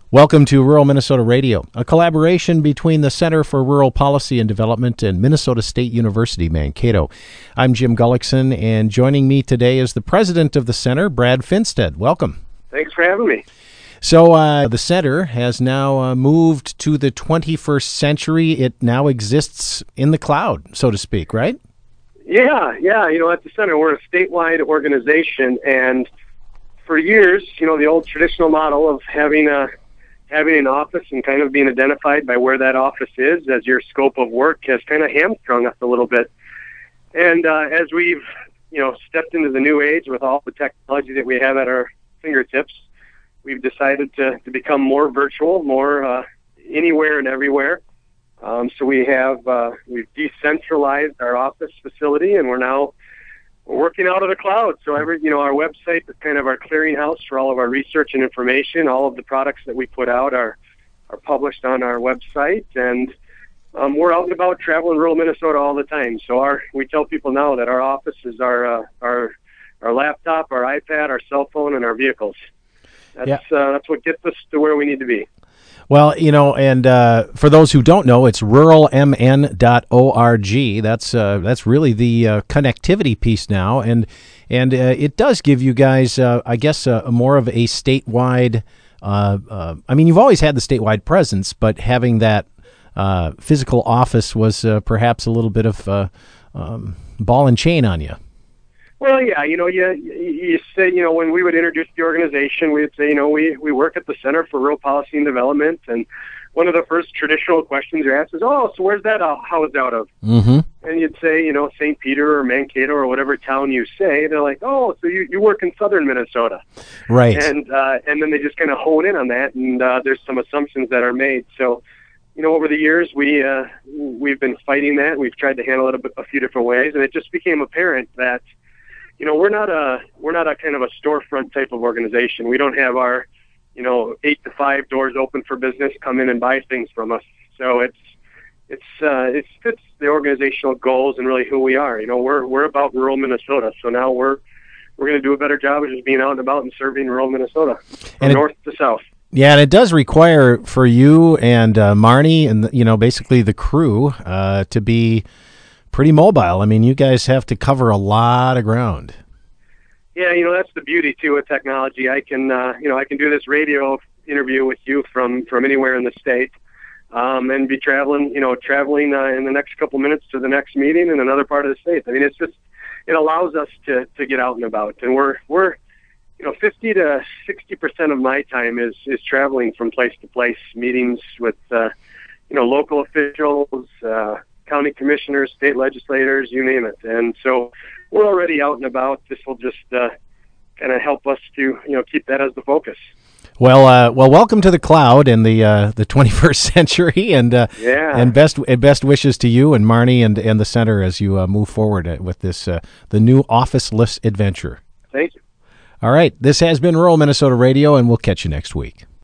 Welcome to Rural Minnesota Radio, a collaboration between the Center for Rural Policy and Development and Minnesota State University, Mankato. I'm Jim Gullickson, and joining me today is the president of the center, Brad Finstead. Welcome. Thanks for having me. So the center has now moved to the 21st century. It now exists in the cloud, so to speak, right? Yeah. At the center, we're a statewide organization, and for years, the old traditional model of having an office and kind of being identified by where that office is as your scope of work has kind of hamstrung us a little bit. And as we've, stepped into the new age with all the technology that we have at our fingertips, we've decided to become more virtual, more anywhere and everywhere. So we've decentralized our office facility, and we're working out of the cloud. So our website is kind of our clearinghouse for all of our research and information. All of the products that we put out are published on our website, and we're out and about traveling rural Minnesota all the time. So we tell people now that our office is our laptop, our iPad, our cell phone, and our vehicles. That's what gets us to where we need to be. Well, and for those who don't know, it's ruralmn.org. That's really the connectivity piece now, and it does give you guys, I guess, more of a statewide. You've always had the statewide presence, but having that physical office was perhaps a little bit of ball and chain on you. Well, yeah, you say, when we would introduce the organization, we would say, we work at the Center for Rural Policy and Development, and one of the first traditional questions you're asked is, so where's that housed out of? Mm-hmm. And you'd say, St. Peter or Mankato or whatever town you say. They're like, so you work in southern Minnesota. Right. And then they just kind of hone in on that, and there's some assumptions that are made. So, over the years, we've been fighting that. We've tried to handle it a few different ways, and it just became apparent that we're not a kind of a storefront type of organization. We don't have our, 8 to 5 doors open for business, come in and buy things from us. So it fits the organizational goals and really who we are. We're about rural Minnesota. So now we're going to do a better job of just being out and about and serving rural Minnesota from north to south. Yeah, and it does require for you and Marnie and basically the crew to be pretty mobile. I mean, you guys have to cover a lot of ground. Yeah, that's the beauty too with technology. I can do this radio interview with you from anywhere in the state, and be traveling in the next couple minutes to the next meeting in another part of the state. I mean, it allows us to get out and about, and we're 50 to 60% of my time is traveling from place to place, meetings with local officials, county commissioners, state legislators, you name it. And so we're already out and about. This will just kind of help us to keep that as the focus. Well, welcome to the cloud and the 21st century, and best wishes to you and Marnie and the center as you move forward with this the new officeless adventure. Thank you. All right, this has been Rural Minnesota Radio, and we'll catch you next week.